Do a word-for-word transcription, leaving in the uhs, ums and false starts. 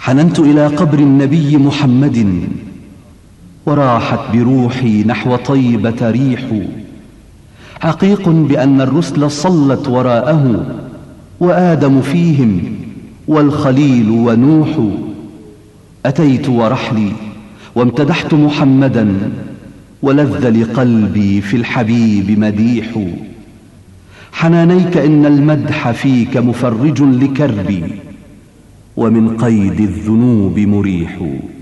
حننت إلى قبر النبي محمد، وراحت بروحي نحو طيبة ريح. حقيق بأن الرسل صلت وراءه، وآدم فيهم والخليل ونوح. أتيت ورحلي وامتدحت محمدا، ولذ لقلبي في الحبيب مديح. حنانيك إن المدح فيك مفرج لكربي، ومن قيد الذنوب مريح.